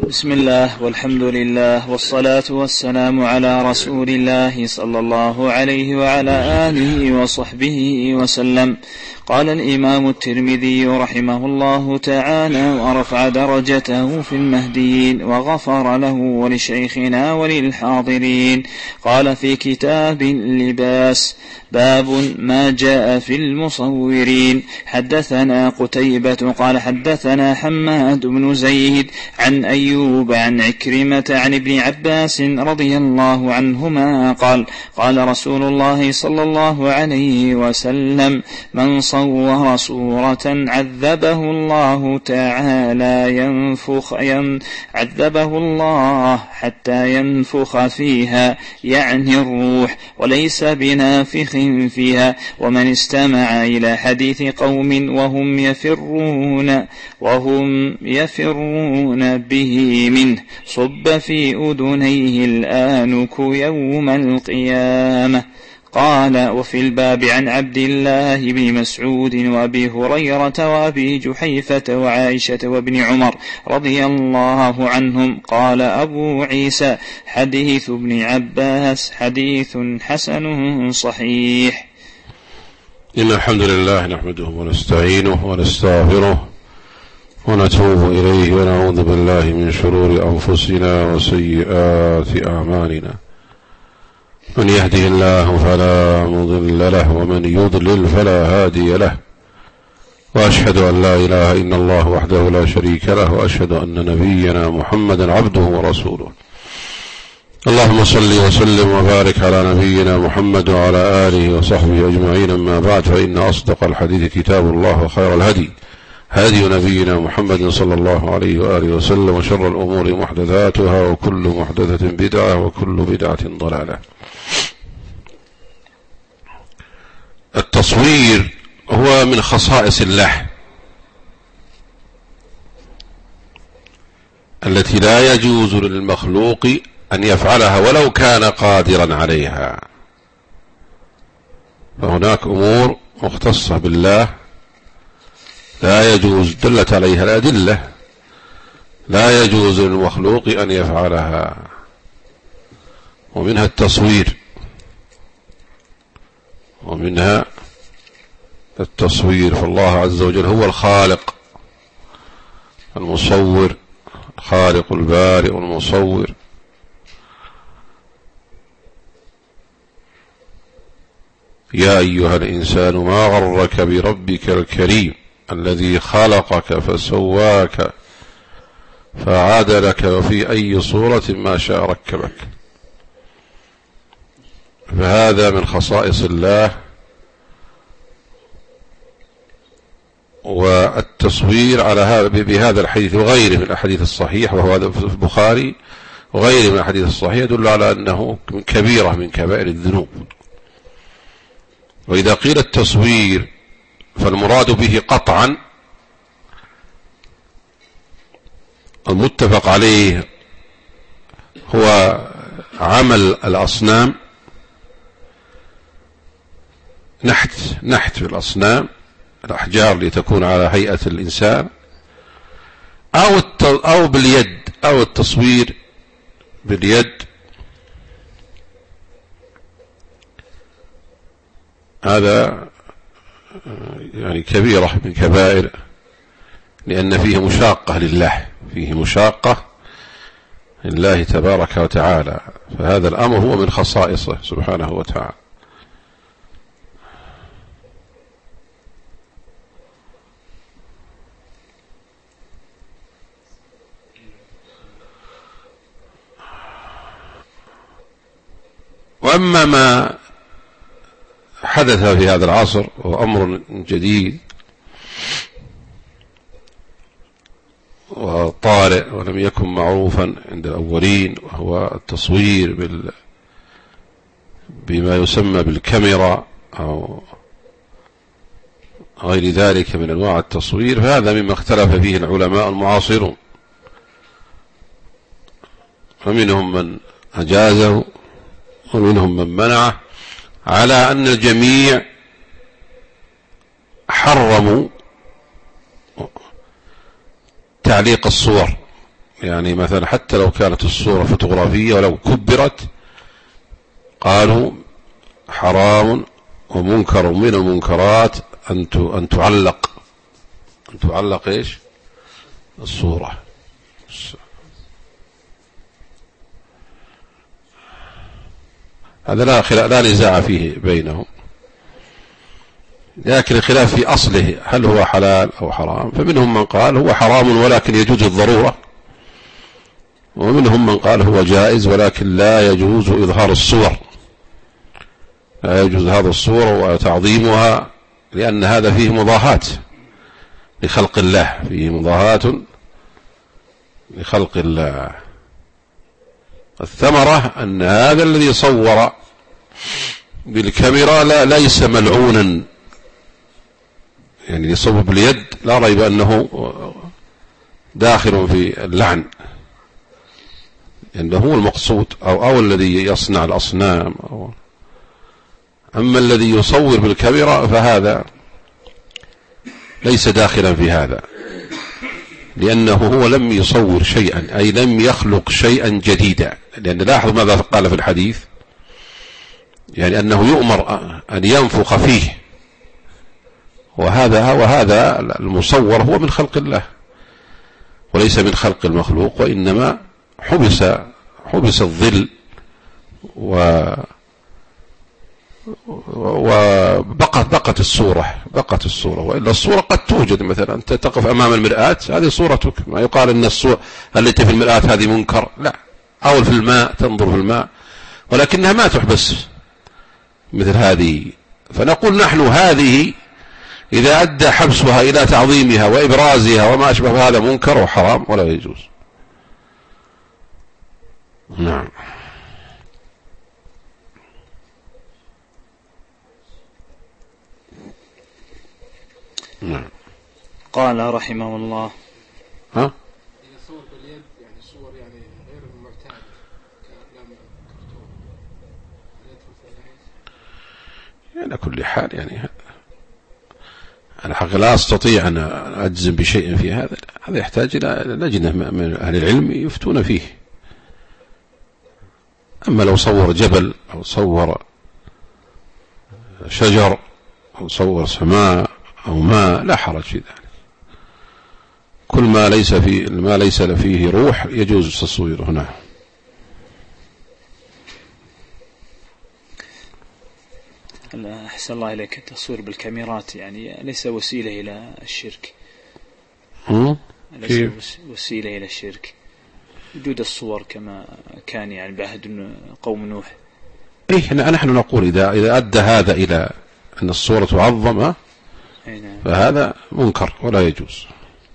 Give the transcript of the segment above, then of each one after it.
بسم الله والحمد لله والصلاة والسلام على رسول الله صلى الله عليه وعلى آله وصحبه وسلم. قال الإمام الترمذي رحمه الله تعالى ورفع درجته في المهديين وغفر له ولشيخنا وللحاضرين. قال في كتاب اللباس: باب ما جاء في المصورين. حدثنا قتيبة قال حدثنا حماد بن زيد عن أيوب عن عكرمة عن ابن عباس رضي الله عنهما قال: قال رسول الله صلى الله عليه وسلم: من صور صورة عذبه الله تعالى عذبه الله حتى ينفخ فيها، يعني الروح، وليس بنافخ فيها. ومن استمع إلى حديث قوم وهم يفرون به منه صب في أذنيه الآنك يوم القيامة. قال: وفي الباب عن عبد الله بن مسعود وأبي هريرة وأبي جحيفة وعائشة وابن عمر رضي الله عنهم. قال أبو عيسى: حديث ابن عباس حديث حسن صحيح. إن الحمد لله نحمده ونستعينه ونستغفره ونتوب إليه ونعوذ بالله من شرور أنفسنا وسيئات أعمالنا. من يهده الله فلا مضل له ومن يضلل فلا هادي له، وأشهد أن لا إله إلا الله وحده لا شريك له، وأشهد أن نبينا محمدا عبده ورسوله. اللهم صل وسلم وبارك على نبينا محمد وعلى آله وصحبه أجمعين. أما بعد، فإن أصدق الحديث كتاب الله، وخير الهدي هدي نبينا محمد صلى الله عليه وآله وسلم، وشر الأمور محدثاتها، وكل محدثة بدعة، وكل بدعة ضلالة. التصوير هو من خصائص الله التي لا يجوز للمخلوق أن يفعلها ولو كان قادرا عليها. فهناك أمور مختصة بالله لا يجوز، دلت عليها الأدلة، لا يجوز للمخلوق أن يفعلها، ومنها التصوير. فالله عز وجل هو الخالق المصور، الخالق البارئ المصور. يا أيها الإنسان ما غرك بربك الكريم الذي خلقك فسواك فعدلك وفي أي صورة ما شاء ركبك. فهذا من خصائص الله. والتصوير على بهذا الحديث وغيره من الأحاديث الصحيحة، وهو هذا في البخاري وغيره من الأحاديث الصحيحة، يدل على أنه كبيرة من كبائر الذنوب. وإذا قيل التصوير فالمراد به قطعا المتفق عليه هو عمل الأصنام، نحت في الأصنام الأحجار لتكون على هيئة الإنسان، أو باليد، أو التصوير باليد. هذا يعني كبيرة من كبائر، لأن فيه مشاقة لله، فيه مشاقة لله تبارك وتعالى. فهذا الأمر هو من خصائصه سبحانه وتعالى. وأما ما حدث في هذا العصر وهو أمر جديد وطارئ ولم يكن معروفا عند الأولين، وهو التصوير بما يسمى بالكاميرا أو غير ذلك من أنواع التصوير، فهذا مما اختلف فيه العلماء المعاصرون، فمنهم من أجازه ومنهم من منعه، على أن الجميع حرموا تعليق الصور يعني مثلا حتى لو كانت الصورة فوتوغرافية ولو كبرت قالوا حرام ومنكر من المنكرات أن تعلق إيش الصورة. هذا لا نزاع فيه بينهم، لكن الخلاف في أصله هل هو حلال أو حرام. فمنهم من قال هو حرام ولكن يجوز الضرورة، ومنهم من قال هو جائز ولكن لا يجوز إظهار الصور، لا يجوز هذا الصور وتعظيمها، لأن هذا فيه مضاهاة لخلق الله، فيه مضاهاة لخلق الله. الثمرة أن هذا الذي صور بالكاميرا ليس ملعونا، يعني يصور باليد لا ريب أنه داخل في اللعن، لأنه هو المقصود أو الذي يصنع الأصنام أما الذي يصور بالكاميرا فهذا ليس داخلا في هذا، لأنه هو لم يصور شيئا، أي لم يخلق شيئا جديدا. لأن لاحظ ماذا قال في الحديث، يعني أنه يؤمر أن ينفخ فيه، وهذا المصور هو من خلق الله وليس من خلق المخلوق، وإنما حبس الظل وبقت الصورة، وإلا الصورة قد توجد. مثلا أنت تقف أمام المرآة هذه صورتك، ما يقال أن الصورة التي في المرآة هذه منكر، لا. أو في الماء تنظر في الماء ولكنها ما تحبس مثل هذه. فنقول نحن هذه إذا أدى حبسها إلى تعظيمها وإبرازها وما أشبه هذا منكر وحرام ولا يجوز. نعم. قال رحمه الله إذا صور باليد يعني صور يعني غير المعتاد كأقلام الكرتون على كل حال يعني أنا حق لا أستطيع أن أجزم بشيء في هذا يحتاج إلى لجنة من أهل العلم يفتون فيه. أما لو صور جبل أو صور شجر أو صور سماء أو ماء لا حرج في ذلك. كل ما ليس فيه روح يجوز تصويره. هنا أحسن الله إليك، التصوير بالكاميرات يعني ليس وسيلة إلى الشرك، ليس وسيلة إلى الشرك. وجود الصور كما كان يعني بعهد قوم نوح. نحن نقول إذا أدى هذا إلى أن الصورة تعظم فهذا منكر ولا يجوز.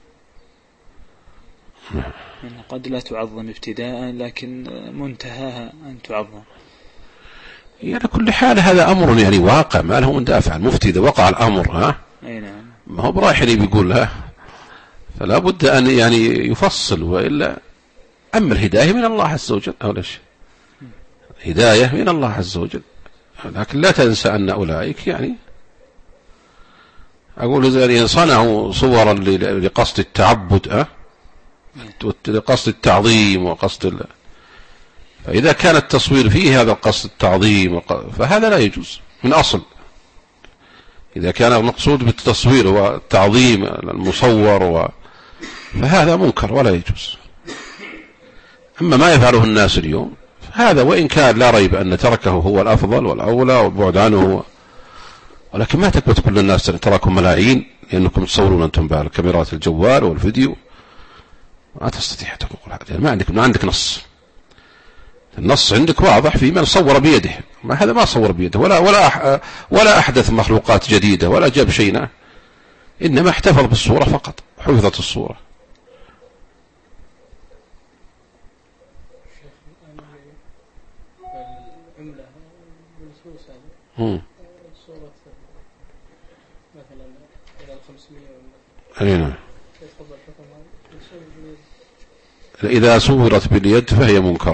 قد لا تعظم ابتداء لكن منتهاها أن تعظم. على كل حال هذا أمر يعني واقع ما له من دافع. المفتي إذا وقع الأمر ما هو برايح اللي بيقول فلا بد أن يعني يفصل، وإلا أما الهداية من الله عز وجل أو ليش هداية من الله عز وجل. لكن لا تنسى أن أولئك يعني أقول إذا صنعوا صورا لقصد التعبد لقصد التعظيم وقصد فإذا كان التصوير فيه هذا قصد التعظيم فهذا لا يجوز من أصل. إذا كان المقصود بالتصوير هو التعظيم المصور فهذا منكر ولا يجوز. أما ما يفعله الناس اليوم فهذا وإن كان لا ريب أن تركه هو الأفضل والأولى والبعد عنه، ولكن ما تكبت كل الناس تراكم ملايين لأنكم تصورون أنتم بالكاميرات الجوال والفيديو. ما تستطيع تقول هذا، ما عندك نص. النص عندك واضح في من صور بيده، هذا ما صور بيده ولا أحدث مخلوقات جديدة ولا جاب شيء، إنما احتفظ بالصورة فقط، حفظت الصورة. إذا صورت باليد فهي منكر.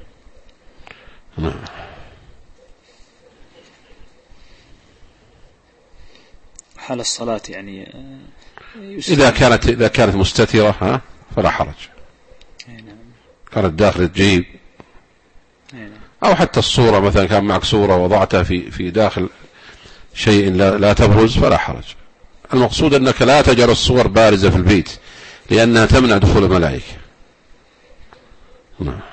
حال الصلاة يعني إذا كانت مستترة فلا حرج. كانت داخل الجيب، أو حتى الصورة مثلا كان معك صورة وضعتها في داخل شيء لا تبرز فلا حرج. المقصود أنك لا تجعل الصور بارزة في البيت لأنها تمنع دخول الملائكة. نعم.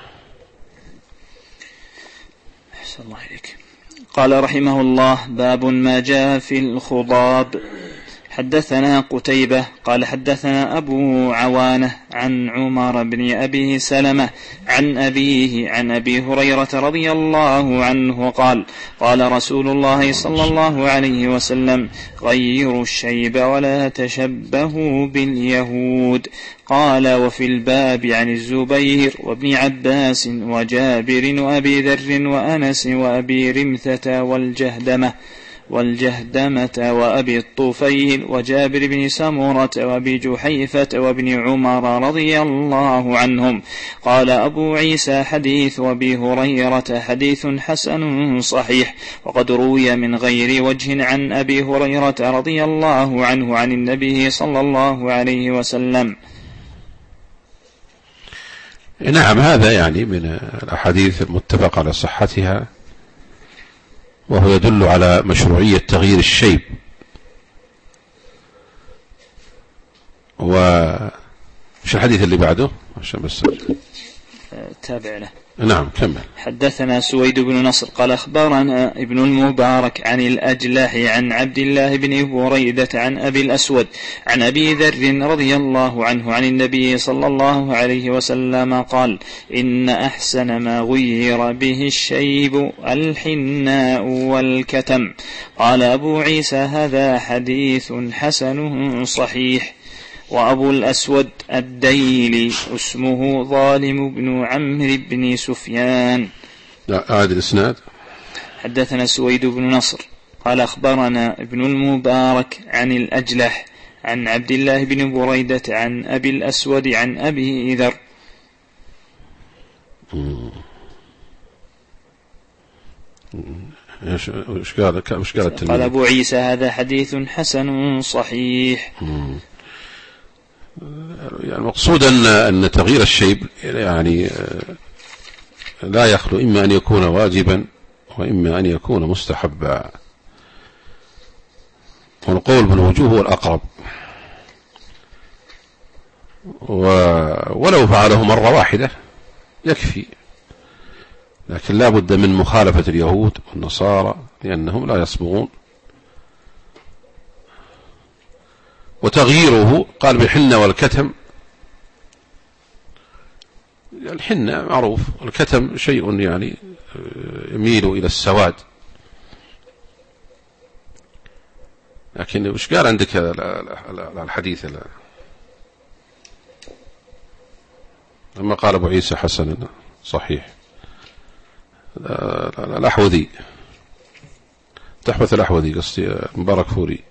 أحسن الله إليك. قال رحمه الله: باب ما جاء في الخضاب. حدثنا قتيبة قال حدثنا أبو عوانة عن عمر بن أبي سلمة عن أبيه عن أبي هريرة رضي الله عنه قال: قال رسول الله صلى الله عليه وسلم: غيروا الشيب ولا تشبهوا باليهود. قال: وفي الباب عن الزبير وابن عباس وجابر وأبي ذر وأنس وأبي رمثة والجهدمة وأبي الطفيل وجابر بن سمرة وأبي جحيفة وابن عمر رضي الله عنهم. قال أبو عيسى: حديث أبي هريرة حديث حسن صحيح، وقد روي من غير وجه عن أبي هريرة رضي الله عنه عن النبي صلى الله عليه وسلم. نعم، هذا يعني من الأحاديث المتفق على صحتها، وهو يدل على مشروعية تغيير الشيب. وش الحديث اللي بعده عشان بس تابع له؟ نعم كمل. حدثنا سويد بن نصر قال أخبرنا ابن المبارك عن الأجلح عن عبد الله بن بريدة عن أبي الأسود عن أبي ذر رضي الله عنه عن النبي صلى الله عليه وسلم قال: إن أحسن ما غير به الشيب الحناء والكتم. قال أبو عيسى: هذا حديث حسن صحيح. وأبو الأسود الديلي اسمه ظالم بن عمرو بن سفيان. هذا الإسناد. حدثنا سويد بن نصر قال أخبرنا ابن المبارك عن الأجلح عن عبد الله بن بريدة عن أبي الأسود عن أبي ذر. قال أبو عيسى: هذا حديث حسن صحيح. يعني المقصود أن تغيير الشيب يعني لا يخلو إما أن يكون واجبا وإما أن يكون مستحبا، والقول بالوجوب هو الأقرب، ولو فعله مرة واحدة يكفي، لكن لا بد من مخالفة اليهود والنصارى لأنهم لا يصبغون. وتغييره قال بالحنة والكتم. الحنة معروف، والكتم شيء يعني يميل إلى السواد. لكن وش قال عندك الحديث لما قال أبو عيسى حسن صحيح؟ الأحوذي، تحفة الأحوذي قصدي مبارك فوري.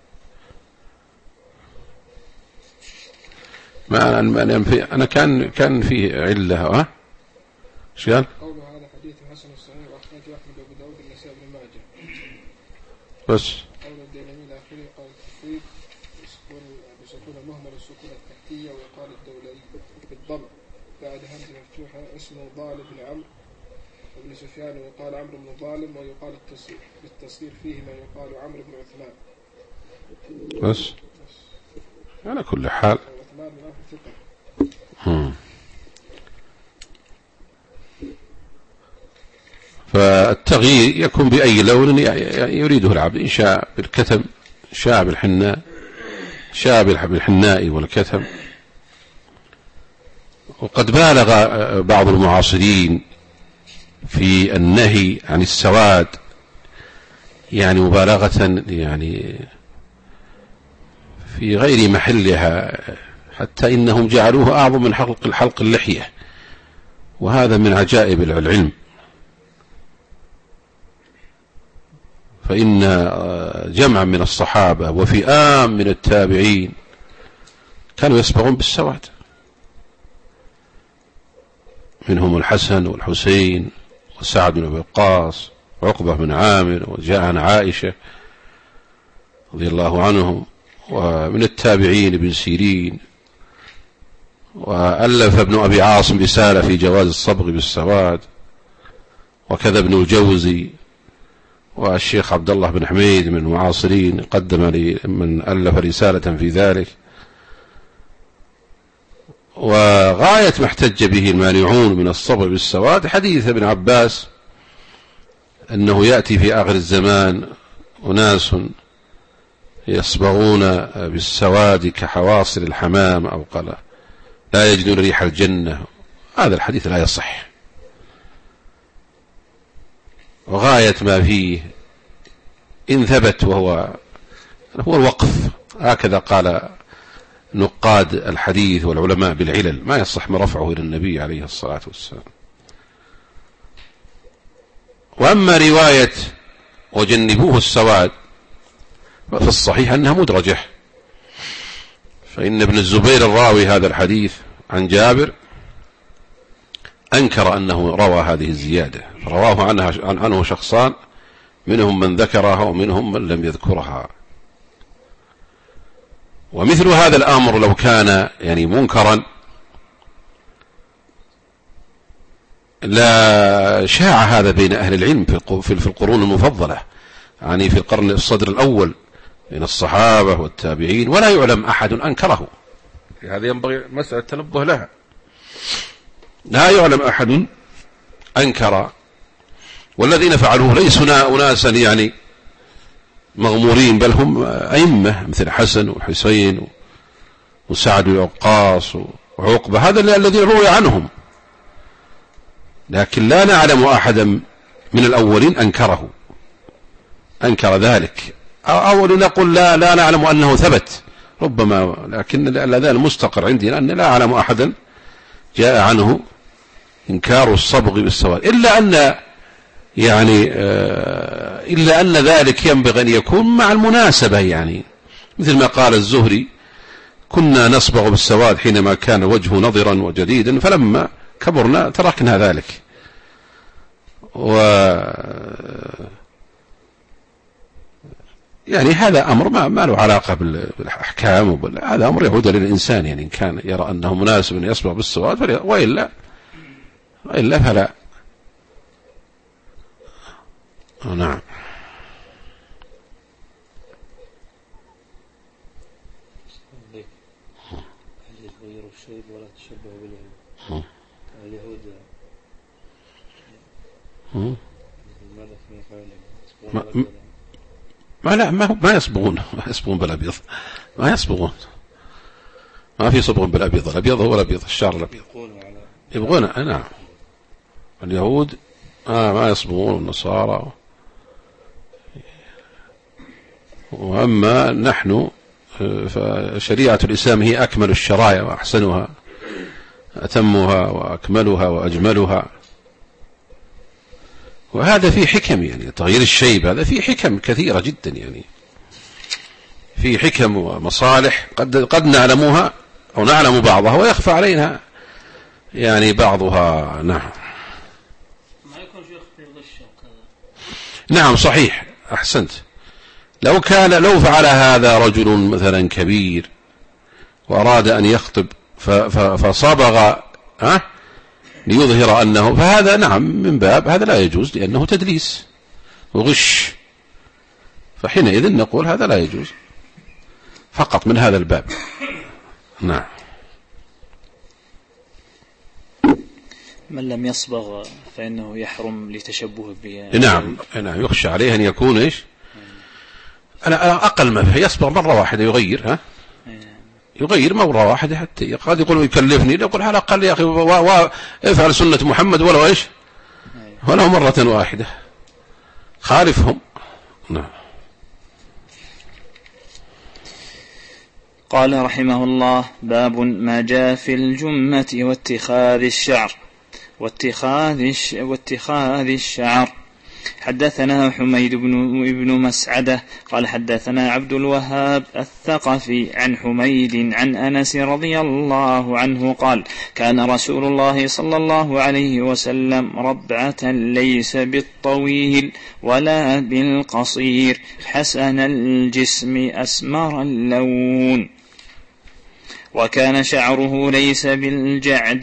ما أنا كان فيه علة. ايش قال؟ قوله هذا حديث حسن صحيح وأخرجه أحمد وأبو داود والنسائي بن ماجه. بس قول الديلمي الآخري قال التفريق بسكون المهمل السكون التحتية، ويقال الدولي بالضم بعد همزة مفتوحة اسمه ظالم بن عمرو بن سفيان، ويقال عمرو بن ظالم، ويقال بالتصغير فيه ما يقال عمرو بن عثمان. بس على كل حال فالتغيير يكون بأي لون يريده العبد، إن شاء بالكتم، شاء بالحناء، شاء بالحناء والكتم. وقد بالغ بعض المعاصرين في النهي عن السواد، يعني مبالغة يعني في غير محلها، حتى إنهم جعلوه أعظم من حلق اللحية، وهذا من عجائب العلم. فإن جمعا من الصحابة وفئام من التابعين كانوا يصبغون بالسواد، منهم الحسن والحسين وسعد بن أبي وقاص وعقبة بن عامر، وجاء عن عائشة رضي الله عنهم، ومن التابعين ابن سيرين وألف ابن أبي عاصم رسالة في جواز الصبغ بالسواد، وكذا ابن الجوزي، والشيخ عبد الله بن حميد من المعاصرين قدم لي من ألف رسالة في ذلك. وغاية ما احتج به المانعون من الصبغ بالسواد حديث ابن عباس أنه يأتي في آخر الزمان أناس يصبغون بالسواد كحواصل الحمام، أو قال لا يجدون ريح الجنة. هذا الحديث لا يصح، وغاية ما فيه إن ثبت وهو الوقف، هكذا قال نقاد الحديث والعلماء بالعلل، ما يصح ما رفعه إلى النبي عليه الصلاة والسلام. وأما رواية وجنبوه السواد ففي الصحيح أنها مدرجة، فإن ابن الزبير الراوي هذا الحديث عن جابر أنكر أنه روى هذه الزيادة، رواه عنه شخصان، منهم من ذكرها ومنهم من لم يذكرها. ومثل هذا الأمر لو كان يعني منكرا لا شاع هذا بين أهل العلم في القرون المفضلة، يعني في القرن الصدر الأول بين الصحابة والتابعين، ولا يعلم أحد أنكره. هذا ينبغي مسألة تنبه لها، لا يعلم أحد أنكر، والذين فعلوه ليسوا أناسا يعني مغمورين، بل هم أئمة مثل حسن وحسين وسعد ووقاص وعقبة، هذا الذي روي عنهم، لكن لا نعلم أحدا من الأولين أنكر ذلك، أو لنقول لا نعلم أنه ثبت ربما، لكن هذا المستقر عندنا أن لا أعلم أحدا جاء عنه إنكار الصبغ بالسواد، إلا أن ذلك ينبغي أن يكون مع المناسبة، يعني مثل ما قال الزهري: كنا نصبغ بالسواد حينما كان وجهه نضرا وجديدا، فلما كبرنا تركنا ذلك. يعني هذا أمر ما له علاقة بالأحكام، هذا أمر يعود للإنسان، يعني إن كان يرى أنه مناسب أن يصبغ بالسواد وإلا فلا. نعم. هل يتغير الشيب ولا تشبه باليهود؟ اليهود ماذا في ما يصبغون بالأبيض، ما يصبغون، ما في صبغ بالأبيض، الأبيض هو الأبيض، الشعر الأبيض يبغون. نعم، اليهود ما يصبغون، النصارى. وأما نحن فشريعة الإسلام هي أكمل الشرائع وأحسنها، أتمها وأكملها وأجملها، وهذا فيه حكم، يعني تغيير الشيب هذا فيه حكم كثيرة جدا، يعني فيه حكم ومصالح قد نعلمها أو نعلم بعضها ويخفى علينا يعني بعضها. نعم. ما يكون في غش وكذا. نعم صحيح، أحسنت. لو فعل هذا رجل مثلا كبير وأراد أن يخطب فصبغ ليظهر أنه، فهذا نعم من باب هذا لا يجوز، لأنه تدليس وغش، فحينئذ نقول هذا لا يجوز فقط من هذا الباب. نعم. من لم يصبغ فإنه يحرم لتشبه به. نعم يخشى عليه أن يكون إيش؟ أنا أقل ما فيه يصبغ مرة واحدة يغير، يغير مرة واحدة، حتى قد يقول يكلفني، يقول على الأقل يا أخي افعل سنة محمد ولو إيش، ولو مرة واحدة، خالفهم. نعم. قال رحمه الله: باب ما جاء في الجمة واتخاذ الشعر واتخاذ الشعر. حدثنا حميد بن مسعدة قال حدثنا عبد الوهاب الثقفي عن حميد عن أنس رضي الله عنه قال: كان رسول الله صلى الله عليه وسلم ربعة ليس بالطويل ولا بالقصير، حسن الجسم أسمر اللون. وكان شعره ليس بالجعد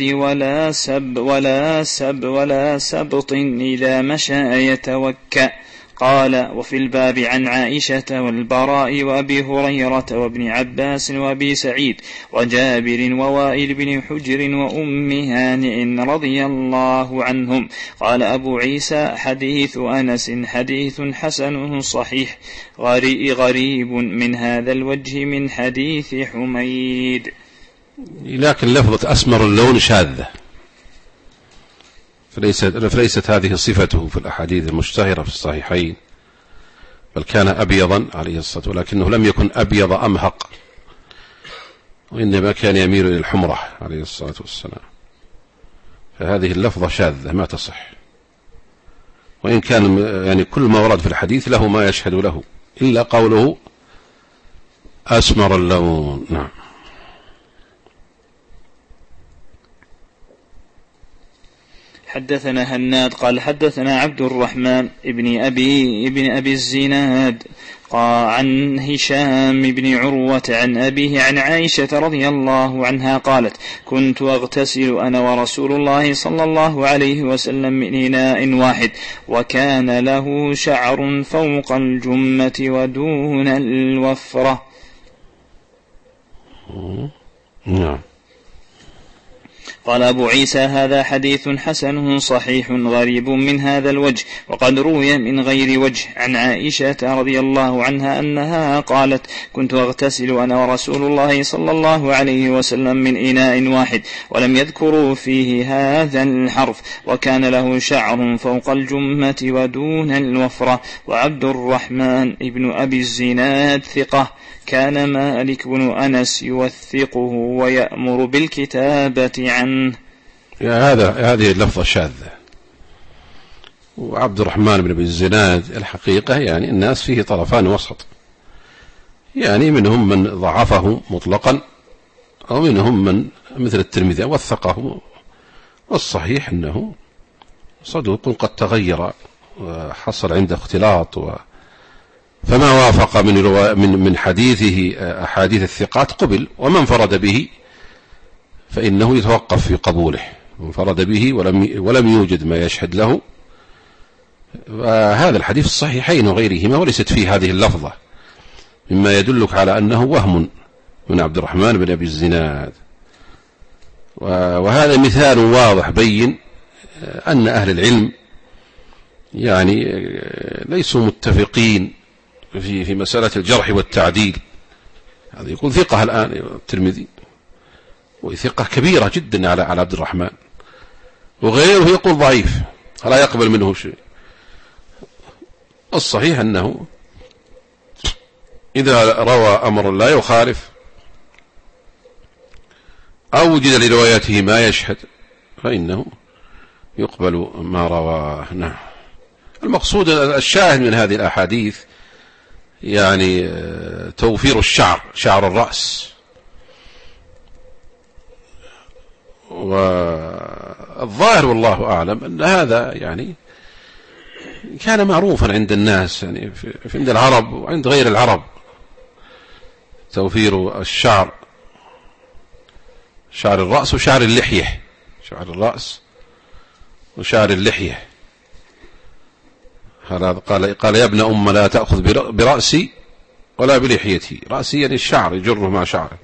ولا سبط إذا مشى يتوكأ. قال: وفي الباب عن عائشة والبراء وأبي هريرة وابن عباس وأبي سعيد وجابر ووائل بن حجر وأم هانئ رضي الله عنهم. قال أبو عيسى: حديث أنس حديث حسن صحيح غريب من هذا الوجه من حديث حميد. لكن لفظة أسمر اللون شاذة، فليست هذه صفته في الأحاديث المشتهرة في الصحيحين، بل كان أبيضا عليه الصلاة، ولكنه لم يكن أبيض أمهق، وإنما كان يميل إلى الحمرة عليه الصلاة والسلام. فهذه اللفظة شاذة ما تصح، وإن كان يعني كل ما ورد في الحديث له ما يشهد له إلا قوله أسمر اللون. نعم. حدثنا هناد قال حدثنا عبد الرحمن ابن أبي الزناد عن هشام بن عروة عن أبيه عن عائشة رضي الله عنها قالت: كنت أغتسل أنا ورسول الله صلى الله عليه وسلم من إناء واحد، وكان له شعر فوق الجمة ودون الوفرة. نعم. قال أبو عيسى: هذا حديث حسن صحيح غريب من هذا الوجه، وقد روي من غير وجه عن عائشة رضي الله عنها أنها قالت: كنت أغتسل أنا ورسول الله صلى الله عليه وسلم من إناء واحد، ولم يذكروا فيه هذا الحرف، وكان له شعر فوق الجمة ودون الوفرة. وعبد الرحمن ابن أبي الزناد ثقة، كان مالك بن أنس يوثقه ويأمر بالكتابة عنه. هذه اللفظة شاذة. وعبد الرحمن بن أبي الزناد الحقيقة يعني الناس فيه طرفان وسط، يعني منهم من ضعفه مطلقا، أو منهم من مثل الترمذي وثقه، والصحيح أنه صدوق قد تغير وحصل عنده اختلاط، فما وافق من حديثه أحاديث الثقات قبل، ومن انفرد به فإنه يتوقف في قبوله. انفرد به ولم يوجد ما يشهد له، وهذا الحديث الصحيحين وغيرهما وليست فيه هذه اللفظة، مما يدلك على أنه وهم من عبد الرحمن بن أبي الزناد. وهذا مثال واضح بين أن أهل العلم يعني ليسوا متفقين في مسألة الجرح والتعديل. هذا يقول ثقة الآن الترمذي، وثقة كبيرة جدا على عبد الرحمن، وغيره يقول ضعيف لا يقبل منه شيء. الصحيح أنه إذا روى أمر لا يخالف أو وجد لروايته ما يشهد فإنه يقبل ما رواه. نعم. المقصود الشاهد من هذه الأحاديث يعني توفير شعر الرأس. والظاهر والله أعلم أن هذا يعني كان معروفا عند الناس، يعني عند العرب وعند غير العرب، توفير شعر الرأس وشعر اللحية، شعر الرأس وشعر اللحية. قال يا ابن أم لا تأخذ برأسي ولا بلحيتي. رأسي يعني الشعر يجره مع شعره.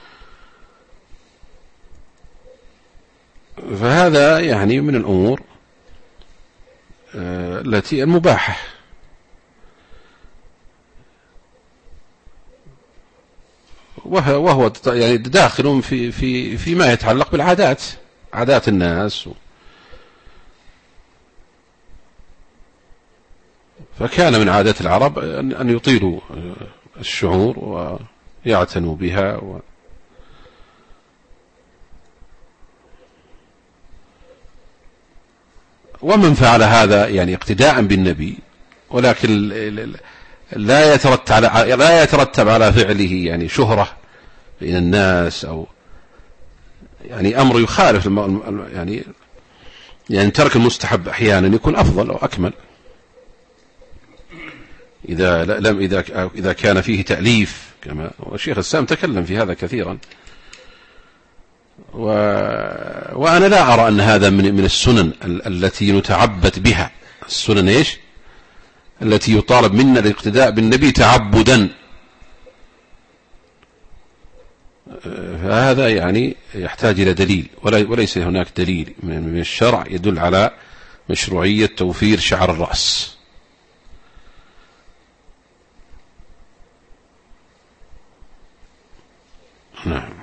فهذا يعني من الأمور التي المباحة، وهو يعني داخل فيما يتعلق بالعادات، عادات الناس. فكان من عادات العرب أن يطيلوا الشعور ويعتنوا بها ومن فعل هذا يعني اقتداء بالنبي، ولكن لا يترتب على فعله يعني شهرة بين الناس، أو يعني أمر يخالف يعني ترك المستحب أحيانا يكون أفضل أو أكمل إذا كان فيه تأليف، كما والشيخ السام تكلم في هذا كثيرا، وأنا لا أرى أن هذا من السنن التي نتعبد بها. السنن إيش؟ التي يطالب منا الاقتداء بالنبي تعبدا. فهذا يعني يحتاج إلى دليل، وليس هناك دليل من الشرع يدل على مشروعية توفير شعر الرأس. نعم.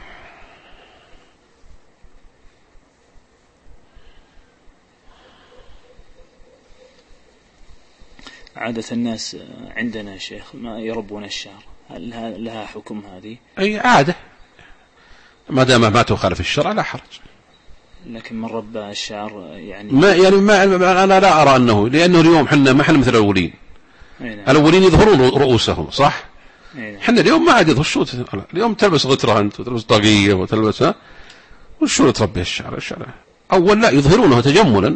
عادة الناس عندنا شيخ ما يربون الشعر، هل لها حكم هذه؟ أي عادة، ما دام ما تخالف الشرع لا حرج. لكن من رب الشعر يعني ما أنا لا أرى أنه، لأنه اليوم حنا ما حنا مثل الأولين. الأولين يظهرون رؤوسهم صح؟ حنا اليوم ما عاد يظهر. شو اليوم تلبس غترة أنت وتلبس طاقية وتلبس وشو تربي الشعر أول لا يظهرونه تجملا.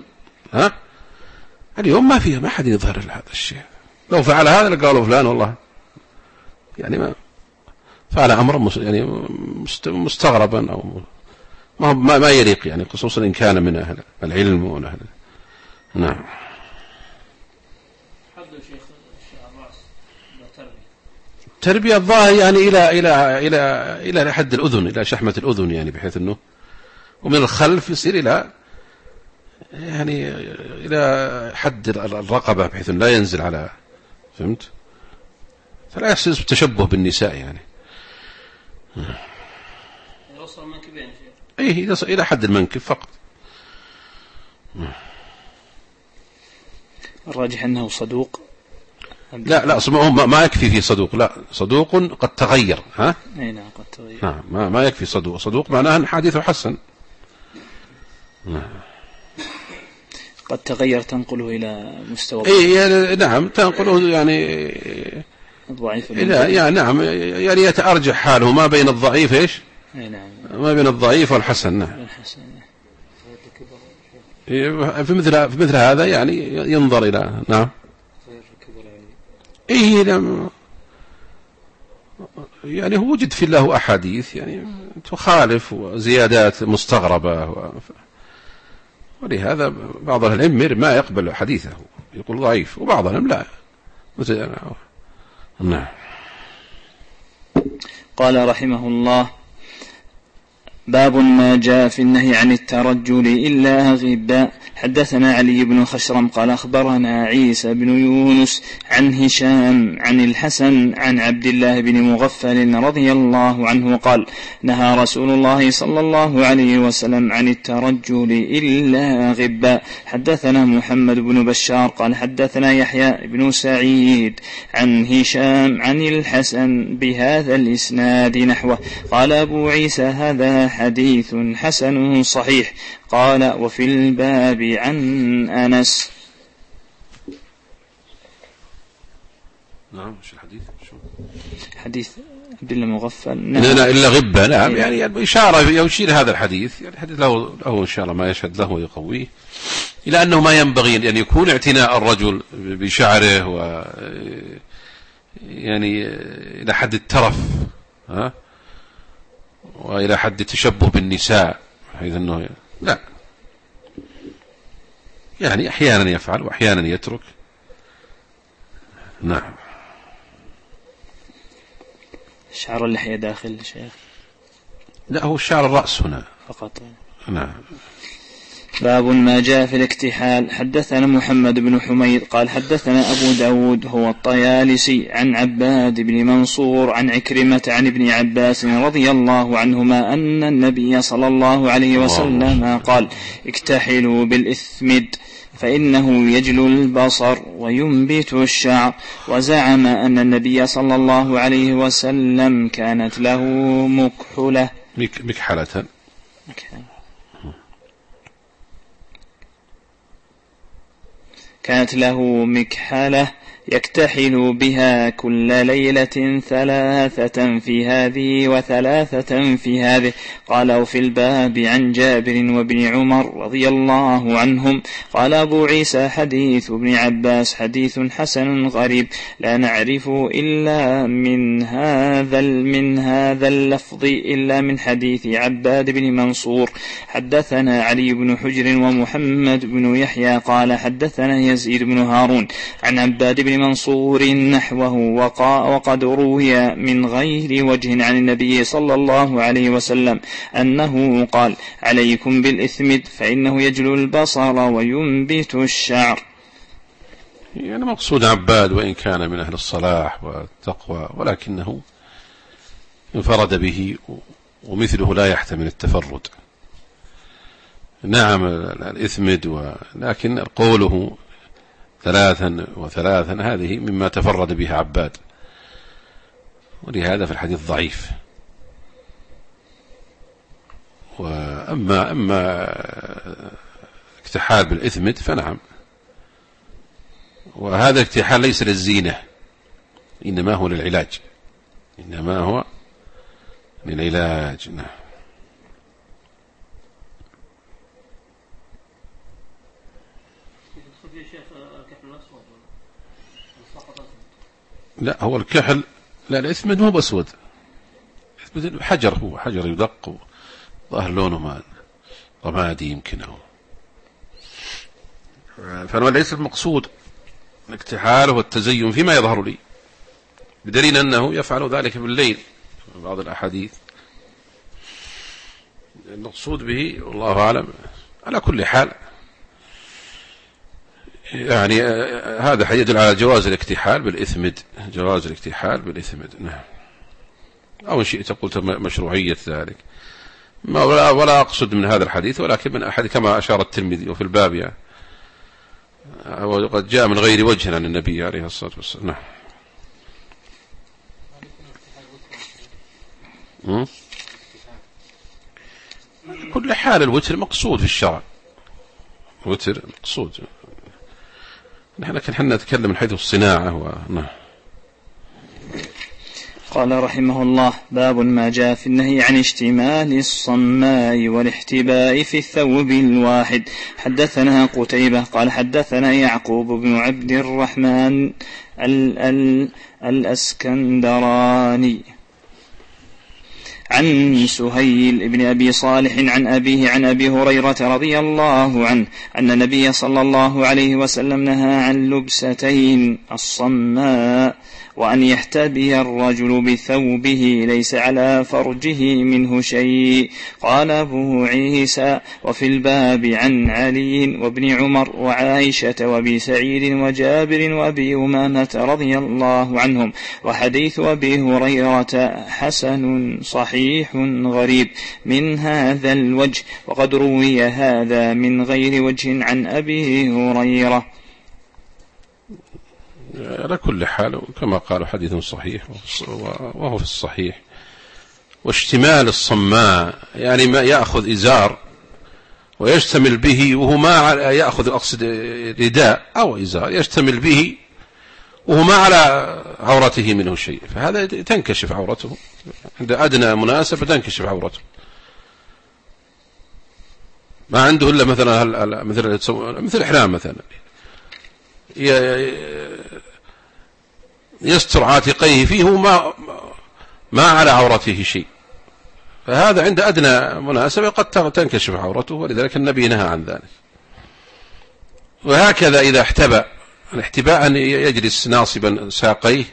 اليوم ما حد يظهر هذا الشيء. لو فعل هذا لقالوا فلان والله يعني ما فعل أمر يعني مستغربا أو ما يليق يعني، خصوصا إن كان من أهل العلم ومن أهل. نعم. تربية الظاهر يعني إلى حد الأذن، إلى شحمة الأذن يعني، بحيث أنه ومن الخلف يصير إلى يعني إلى حد الرقبة، بحيث أن لا ينزل على، فهمت؟ فلا يحسس بالتشبه بالنساء يعني. يوصل المنكبين إيه يصل إلى حد المنكب فقط. الراجح أنه صدوق. لا ما يكفي فيه صدوق، لا صدوق قد تغير. أي نعم قد تغير. نعم ما يكفي صدوق معناه أن حديثه حسن. قد تغير تنقله إلى مستوى. إيه نعم تنقله يعني ضعيف. يعني نعم يعني يتأرجح حاله ما بين الضعيف إيش؟ أي نعم ما بين الضعيف والحسن. نعم. في مثل هذا يعني ينظر إلى. نعم. إيه نعم يعني هو وجد في الله أحاديث يعني تخالف وزيادات مستغربة ولهذا بعض العلم ما يقبل حديثه يقول ضعيف، وبعضهم لا. نعم. قال رحمه الله: باب ما جاء في النهي عن الترجل إلا غبا. حدثنا علي بن خشرم قال أخبرنا عيسى بن يونس عن هشام عن الحسن عن عبد الله بن مغفل رضي الله عنه قال: نهى رسول الله صلى الله عليه وسلم عن الترجل إلا غبا. حدثنا محمد بن بشار قال حدثنا يحيى بن سعيد عن هشام عن الحسن بهذا الإسناد نحوه. قال أبو عيسى: هذا حديث حسن صحيح. قال: وفي الباب عن أنس. نعم. شو الحديث؟ شو حديث عبد الله مغفل. لا إلا غبة. نعم يعني إشارة يشير هذا الحديث يعني الحديث له إن شاء الله ما يشهد له ويقويه، إلى أنه ما ينبغي أن يكون اعتناء الرجل بشعره و يعني إلى حد الترف وإلى حد التشبه بالنساء، حيث أنه لا يعني أحيانا يفعل وأحيانا يترك. نعم. شعر اللحية داخل شيخ؟ لا هو شعر الرأس هنا فقط. نعم. باب ما جاء في الاكتحال. حدثنا محمد بن حميد قال حدثنا أبو داود هو الطيالسي عن عباد بن منصور عن عكرمة عن ابن عباس رضي الله عنهما أن النبي صلى الله عليه وسلم قال: اكتحلوا بالإثمد فإنه يجلو البصر وينبت الشعر. وزعم أن النبي صلى الله عليه وسلم كانت له مكحلة كانت له مكحلة يكتحل بها كل ليلة 3 في هذه و3 في هذه. قال في الباب عن جابر وابن عمر رضي الله عنهم. قال أبو عيسى حديث ابن عباس حديث حسن غريب لا نعرف إلا من هذا اللفظ إلا من حديث عباد بن منصور. حدثنا علي بن حجر ومحمد بن يحيى قال حدثنا يزيد بن هارون عن عباد بن منصور نحوه وقد روي من غير وجه عن النبي صلى الله عليه وسلم أنه قال عليكم بالإثمد فإنه يجلو البصر وينبت الشعر. يعني مقصود عباد وإن كان من أهل الصلاح والتقوى ولكنه انفرد به ومثله لا يحتمل التفرد. نعم الإثمد لكن قوله 3 و3 هذه مما تفرد به عباد ولهذا في الحديث ضعيف. وأما اكتحال بالإثمد فنعم وهذا اكتحال ليس للزينة إنما هو للعلاج نعم. لا هو الكحل لا الإثمد مو بأسود حجر هو حجر يدق ظاهر لونه ما رمادي يمكن فأنا ليس المقصود الاكتحال والتزين فيما يظهر لي بدليل أنه يفعل ذلك بالليل بعض الأحاديث. المقصود به والله أعلم. على كل حال يعني هذا يدل على جواز الاكتحال بالإثمد نعم. أو إن شئت قلت مشروعية ذلك ولا أقصد من هذا الحديث ولكن من أحد كما أشار الترمذي وفي الباب يعني وقد جاء من غير وجه عن النبي عليه الصلاة والسلام نعم. كل حال الوتر مقصود في الشرع الوتر مقصود نحن نتكلم من حيث الصناعة نعم. قال رحمه الله باب ما جاء في النهي عن اشتمال الصماء والاحتباء في الثوب الواحد. حدثنا قتيبة قال حدثنا يعقوب بن عبد الرحمن الأسكندراني عن سهيل بن أبي صالح عن أبيه عن أبي هريرة رضي الله عنه أن النبي صلى الله عليه وسلم نهى عن لبستين الصماء وأن يحتبي الرجل بثوبه ليس على فرجه منه شيء. قال أبو عيسى وفي الباب عن علي وابن عمر وعائشة وابي سعيد وجابر وابي أمامة رضي الله عنهم. وحديث أبي هريرة حسن صحيح غريب من هذا الوجه وقد روي هذا من غير وجه عن أبي هريرة. على كل حال كما قالوا حديث صحيح وهو في الصحيح. واشتمال الصماء يعني ما يأخذ إزار ويشتمل به وهو ما يأخذ أقصد رداء أو إزار يشتمل به وهو ما على عورته منه شيء فهذا تنكشف عورته عند أدنى مناسبة تنكشف عورته ما عنده إلا مثلا مثل إحرام مثلا يستر عاتقيه فيه ما على عورته شيء فهذا عند أدنى مناسبة قد تنكشف عورته ولذلك النبي نهى عن ذلك. وهكذا إذا احتبى الاحتباء أن يجلس ناصبا ساقيه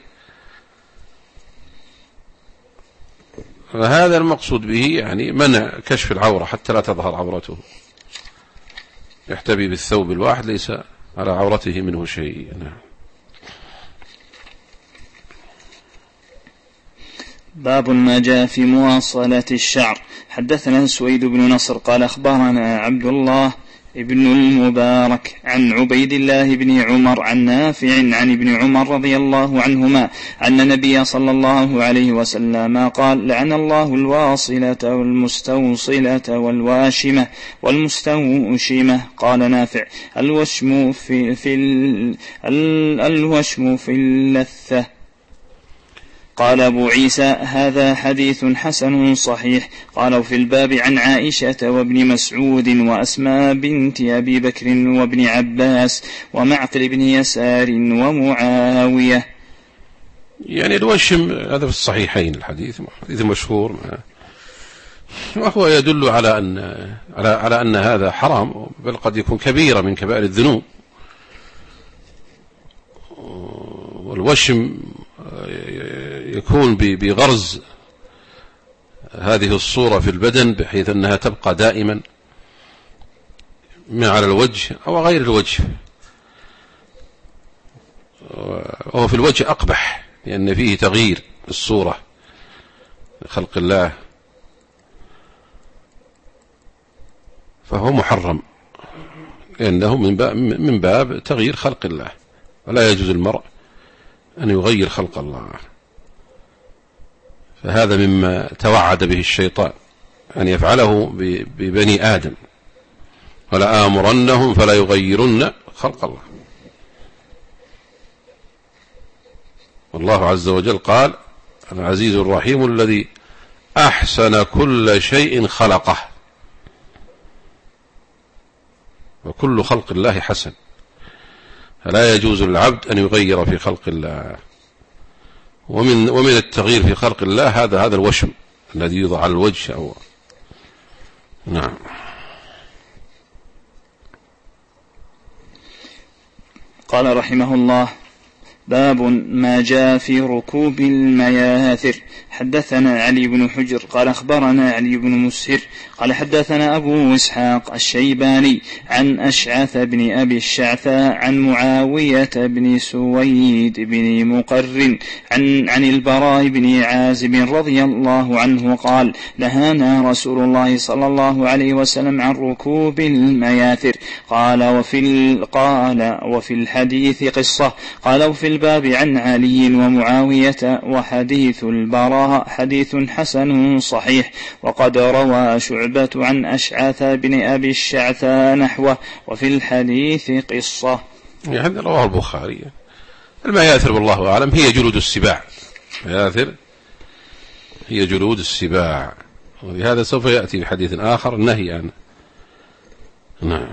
فهذا المقصود به يعني منع كشف العورة حتى لا تظهر عورته يحتبي بالثوب الواحد ليس على عورته منه شيء نعم. باب ما جاء في مواصلة الشعر. حدثنا سويد بن نصر قال أخبرنا عبد الله ابن المبارك عن عبيد الله بن عمر عن نافع عن ابن عمر رضي الله عنهما أن النبي صلى الله عليه وسلم قال: لعن الله الواصلة والمستوصلة والمستوشمة. قال نافع: الوشم في اللثة. قال أبو عيسى: هذا حديث حسن صحيح. قالوا في الباب عن عائشة وابن مسعود وأسماء بنت أبي بكر وابن عباس ومعقل بن يسار ومعاوية. يعني الوشم هذا في الصحيحين، الحديث مشهور، وهو يدل على أن هذا حرام، بل قد يكون كبيرة من كبائر الذنوب. والوشم يكون بغرز هذه الصورة في البدن بحيث أنها تبقى دائما ما على الوجه أو غير الوجه، وهو في الوجه أقبح لأن فيه تغيير الصورة خلق الله، فهو محرم لأنه من باب تغيير خلق الله، ولا يجوز المرء أن يغير خلق الله. فهذا مما توعد به الشيطان أن يفعله ببني آدم: ولا آمرنهم فلا يغيرن خلق الله. والله عز وجل قال: العزيز الرحيم الذي أحسن كل شيء خلقه، وكل خلق الله حسن، فلا يجوز للعبد أن يغير في خلق الله. ومن التغيير في خلق الله هذا الوشم الذي يوضع على الوجه أو نعم. قال رحمه الله: باب ما جاء في ركوب المياثر. حدثنا علي بن حجر قال أخبرنا علي بن مسهر قال حدثنا أبو إسحاق الشيباني عن أشعث بن أبي الشعثاء عن معاوية بن سويد بن مقرن عن البراء بن عازب رضي الله عنه قال: نهانا رسول الله صلى الله عليه وسلم عن ركوب المياثر. قال وفي الحديث قصة. قال: وفي الباب عن علي ومعاوية. وحديث البراء حديث حسن صحيح. وقد روى شعبة عن أشعث بن أبي الشعثاء نحوه، وفي الحديث قصة. يعني رواه البخاري. المياثر والله أعلم هي جلود السباع، المياثر هي جلود السباع، ولهذا سوف يأتي بحديث آخر النهي عنه. نعم.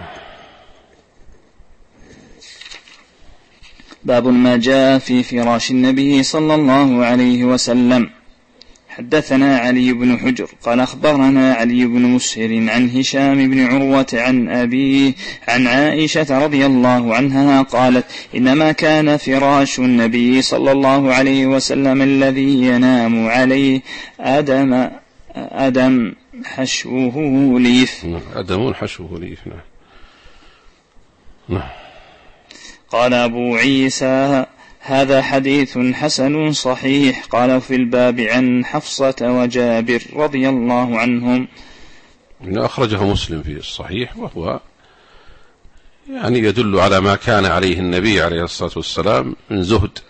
باب ما جاء في فراش النبي صلى الله عليه وسلم. حدثنا علي بن حجر قال أخبرنا علي بن مسهر عن هشام بن عروة عن أبيه عن عائشة رضي الله عنها قالت: إنما كان فراش النبي صلى الله عليه وسلم الذي ينام عليه أدم حشوه ليف. أدم حشوه ليف. نعم. قال أبو عيسى: هذا حديث حسن صحيح. قال في الباب عن حفصة وجابر رضي الله عنهم. أخرجه مسلم في الصحيح، وهو يعني يدل على ما كان عليه النبي عليه الصلاة والسلام من زهد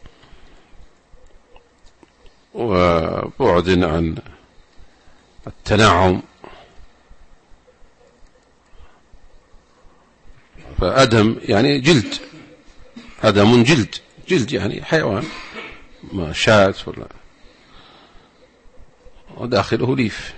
وبعد عن التنعم. فأدم يعني جلد، أدم جلد يعني حيوان، ما شاة ولا، وداخله ليف.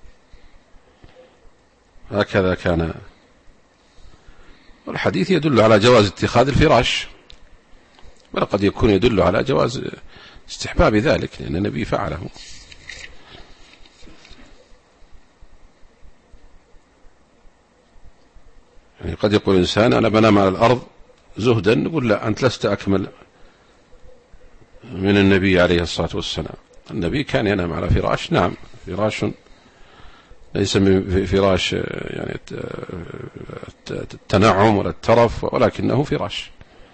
هكذا كان. والحديث يدل على جواز اتخاذ الفراش، بل قد يكون يدل على جواز استحباب ذلك لأن النبي فعله. يعني قد يقول إنسان: أنا بنام على الأرض زهدا، نقول: لا، أنت لست أكمل من النبي عليه الصلاة والسلام. النبي كان ينام على فراش، نعم، فراش ليس من فراش يعني التنعم ولا الترف، ولكنه فراش،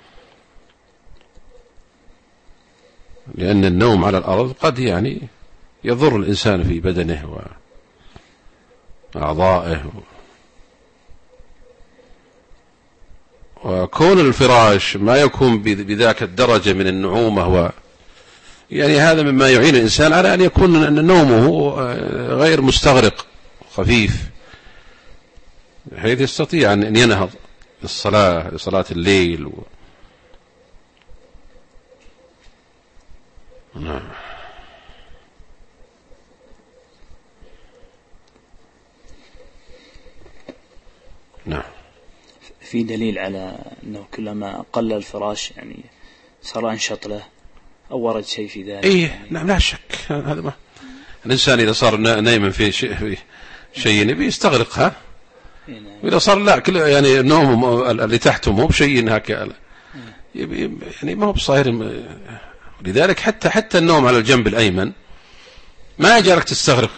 لأن النوم على الأرض قد يعني يضر الإنسان في بدنه وأعضائه. وكون الفراش ما يكون بذاك الدرجة من النعومة يعني هذا مما يعين الإنسان على أن يكون نومه غير مستغرق خفيف، بحيث يستطيع أن ينهض لصلاة الليل نعم. نعم. في دليل على أنه كلما قل الفراش يعني صار أنشط له، أو ورد شيء في ذلك؟ يعني نعم لا شك. هذا ما الإنسان إذا صار نايما في شيء يبي يستغرقها، وإذا صار لا كل يعني النوم اللي تحته مو بشيء هكذا يعني ما هو بصاير. لذلك حتى النوم على الجنب الأيمن ما يجعلك تستغرق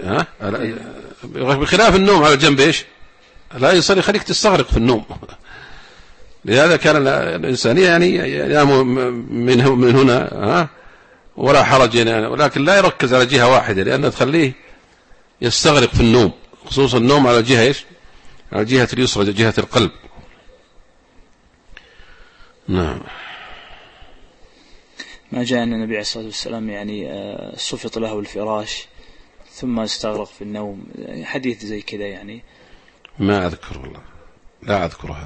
بخلاف النوم على الجنب إيش لا يصير يخليك تستغرق في النوم. لهذا كان الإنسان يعني ينام من هنا ولا حرج يعني، ولكن لا يركز على جهة واحدة لأنها تخليه يستغرق في النوم، خصوصا النوم على جهة إيش على جهة اليسرى جهة القلب. نعم. ما جاء أن النبي عليه الصلاة والسلام يعني صفط له الفراش ثم استغرق في النوم، حديث زي كذا يعني؟ ما أذكر والله، لا أذكرها.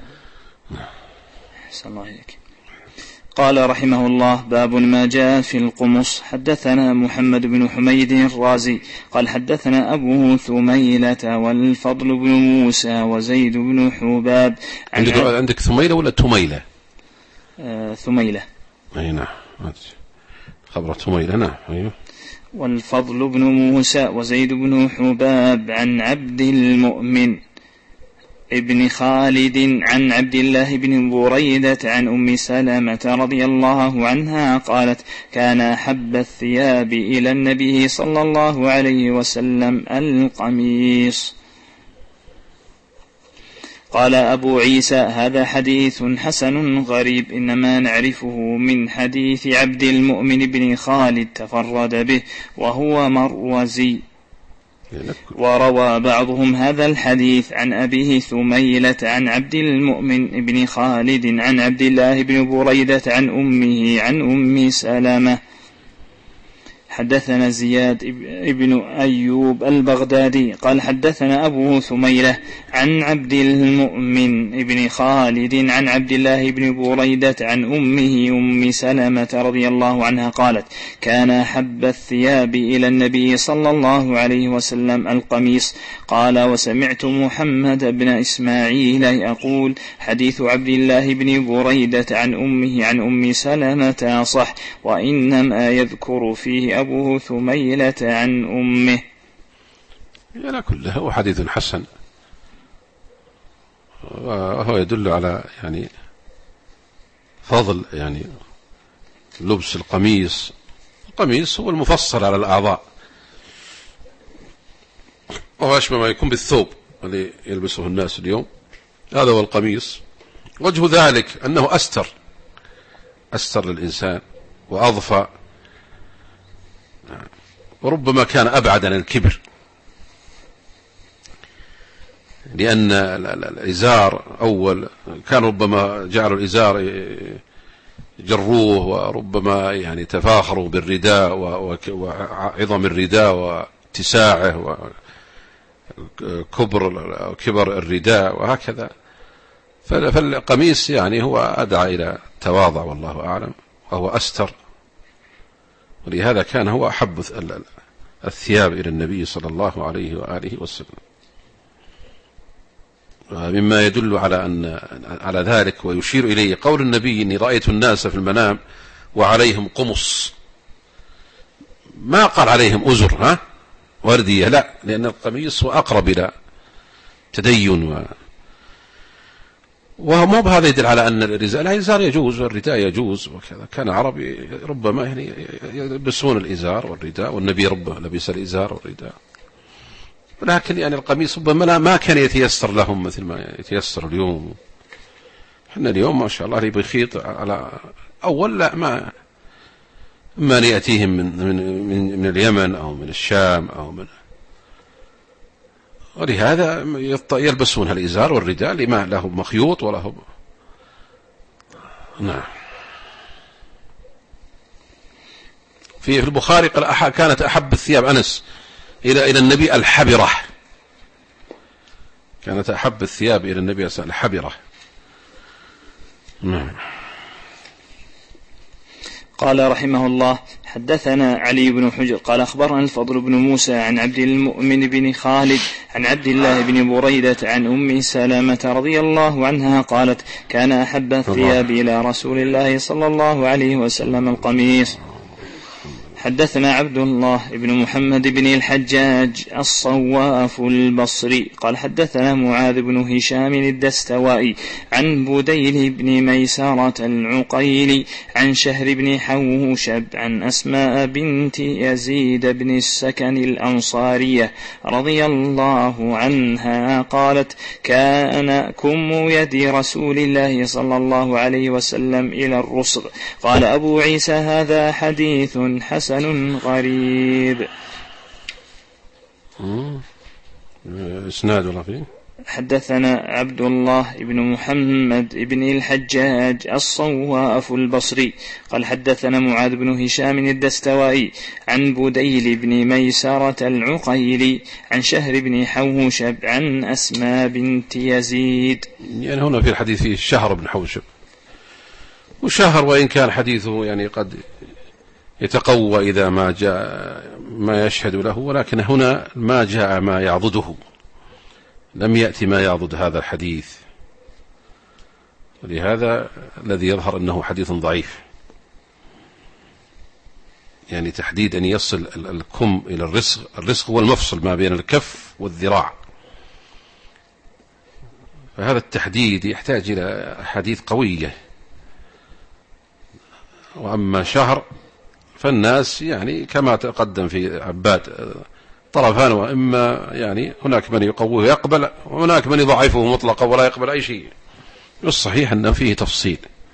أحسن الله إليك. قال رحمه الله: باب ما جاء في القمص. حدثنا محمد بن حميد الرازي قال حدثنا أبوه ثميلة والفضل بن موسى وزيد بن حباب. عندك ثميلة ولا تميلة؟ ثميلة. أي نعم، خبر ثميلة. نعم. أيوه. والفضل بن موسى وزيد بن حباب عن عبد المؤمن ابن خالد عن عبد الله بن بريدة عن أم سلمة رضي الله عنها قالت: كان أحب الثياب إلى النبي صلى الله عليه وسلم القميص. قال أبو عيسى: هذا حديث حسن غريب، إنما نعرفه من حديث عبد المؤمن بن خالد تفرد به وهو مروزي. وروى بعضهم هذا الحديث عن أبيه ثميلة عن عبد المؤمن بن خالد عن عبد الله بن بريدة عن أمه عن أم سلمة. حدثنا زياد ابن أيوب البغدادي قال حدثنا أبوه ثميلة عن عبد المؤمن بن خالد عن عبد الله بن بريدة عن أمه أم سلمة رضي الله عنها قالت: كان أحب الثياب إلى النبي صلى الله عليه وسلم القميص. قال: وسمعت محمد بن إسماعيل يقول: حديث عبد الله بن بريدة عن أمه عن أم سلمة صح، وإنما يذكر فيه أبوه ثميلة عن أمه. لا كله هو حديث حسن، وهو يدل على يعني فضل يعني لبس القميص. القميص هو المفصل على الأعضاء، وهو أشبه ما يكون بالثوب اللي يلبسه الناس اليوم، هذا هو القميص. وجه ذلك أنه أستر للإنسان وأضفى، وربما كان أبعد عن الكبر، لأن الإزار أول كان ربما جعلوا الإزار جروه، وربما يعني تفاخروا بالرداء وعظم الرداء واتساعه وكبر الرداء وهكذا. فالقميص يعني هو أدعى إلى التواضع والله أعلم، وهو أستر، ولهذا كان هو أحب الثياب إلى النبي صلى الله عليه وآله وسلم. مما يدل على ذلك ويشير إليه قول النبي: إني رأيت الناس في المنام وعليهم قمص. ما قال عليهم أزر وردية، لا، لأن القميص هو أقرب إلى تدين وهو مو بهذا يدل على أن الإزار يجوز والرداء يجوز وكذا. كان العرب ربما يعني يلبسون الإزار والرداء، والنبي لبس الإزار والرداء، ولكن يعني القميص ربما ما كان يتيسر لهم مثل ما يتيسر اليوم. احنا اليوم ما شاء الله اللي بيخيط على أول لا ما يأتيهم من اليمن أو من الشام أو من، ولهذا يلبسون الإزار والرداء لما له مخيوط وله نعم. في البخاري قال كانت أحب الثياب أنس إلى النبي الحبرة، كانت أحب الثياب إلى النبي الحبرة. نعم. قال رحمه الله: حدثنا علي بن حجر قال أخبرنا الفضل بن موسى عن عبد المؤمن بن خالد عن عبد الله بن بريدة عن أم سلمة رضي الله عنها قالت: كان أحب الثياب إلى رسول الله صلى الله عليه وسلم القميص. حدثنا عبد الله بن محمد بن الحجاج الصواف البصري قال حدثنا معاذ بن هشام الدستوائي عن بديل بن ميسرة العقيلي عن شهر بن حوشب عن أسماء بنت يزيد بن السكن الأنصارية رضي الله عنها قالت: كان كم يد رسول الله صلى الله عليه وسلم إلى الرسغ. قال أبو عيسى: هذا حديث حسن غريب. اسناد ولا فيه؟ حدثنا عبد الله بن محمد بن الحجاج الصواف البصري قال حدثنا معاذ بن هشام الدستوائي عن بديل بن ميسرة العقيلي عن شهر بن حوشب عن أسماء بنت يزيد. يعني هنا في الحديث فيه شهر بن حوشب، وشهر وإن كان حديثه يعني قد يتقوى إذا ما جاء ما يشهد له، ولكن هنا ما جاء ما يعضده، لم يأتي ما يعضد هذا الحديث، ولهذا الذي يظهر أنه حديث ضعيف. يعني تحديد أن يصل الكم إلى الرسغ، الرسغ هو المفصل ما بين الكف والذراع، فهذا التحديد يحتاج إلى حديث قوية. وأما شهر فالناس يعني كما تقدم في عباد طرفان، وإما يعني هناك من يقويه يقبل، وهناك من يضعفه مطلقا ولا يقبل أي شيء. الصحيح أن فيه تفصيل،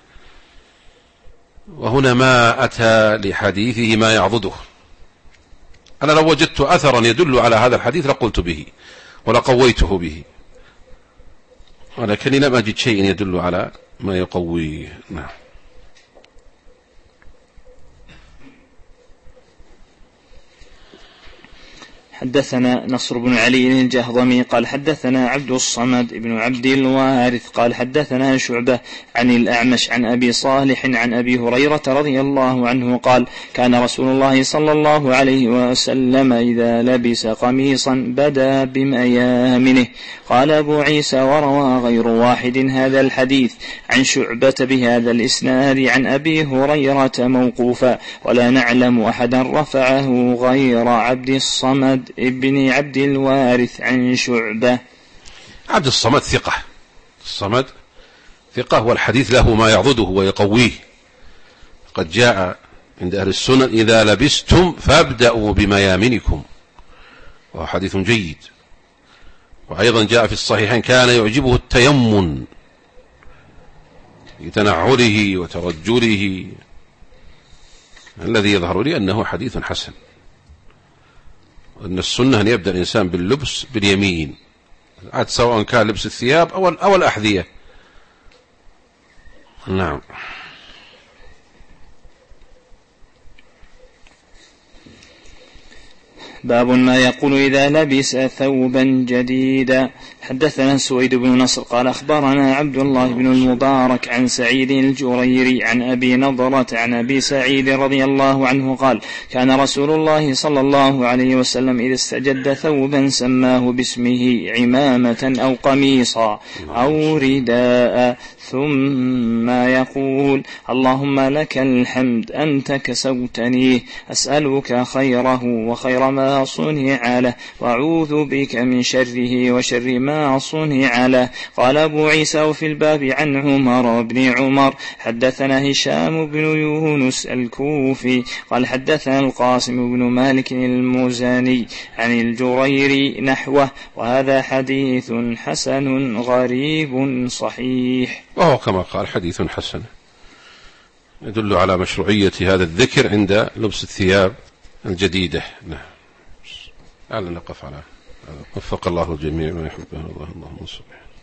وهنا ما أتى لحديثه ما يعضده. أنا لو وجدت أثرا يدل على هذا الحديث لقلت به ولقويته به، ولكني لم أجد شيء يدل على ما يقويه. نعم. حدثنا نصر بن علي الجهضمي قال حدثنا عبد الصمد بن عبد الوارث قال حدثنا شعبة عن الأعمش عن أبي صالح عن أبي هريرة رضي الله عنه قال: كان رسول الله صلى الله عليه وسلم إذا لبس قميصا بدا بميامنه. قال أبو عيسى: وروى غير واحد هذا الحديث عن شعبة بهذا الإسناد عن أبي هريرة موقوفا، ولا نعلم أحدا رفعه غير عبد الصمد ابن عبد الوارث عن شعبة. عبد الصمد ثقة، الصمد ثقة، والحديث له ما يعضده ويقويه. قد جاء عند أهل السنن: إذا لبستم فابدأوا بميامنكم، وهو حديث جيد. وأيضا جاء في الصحيحين: كان يعجبه التيمن بتنعله وترجله، الذي يظهر لي أنه حديث حسن، وأن السنة أن يبدأ الإنسان باللبس باليمين، عاد سواء كان لبس الثياب أو الأحذية. نعم. باب ما يقول إذا لبس ثوبا جديدا. حدثنا سويد بن نصر قال أخبرنا عبد الله بن المبارك عن سعيد الجريري عن أبي نضرة عن أبي سعيد رضي الله عنه قال: كان رسول الله صلى الله عليه وسلم إذا استجد ثوبا سماه باسمه عمامة أو قميصا أو رداء، ثم يقول: اللهم لك الحمد أنت كسوتنيه، أسألك خيره وخير ما صنع له، وأعوذ بك من شره وشر ما صنع له. قال أبو عيسى: وفي الباب عن عمر بن عمر حدثنا هشام بن يونس الكوفي قال حدثنا القاسم بن مالك المزني عن الجريري نحوه، وهذا حديث حسن غريب صحيح. وهو كما قال حديث حسن يدل على مشروعية هذا الذكر عند لبس الثياب الجديدة. نعم. لعلنا نقف على هذا. وفق الله الجميع ما يحبه الله. اللهم صل.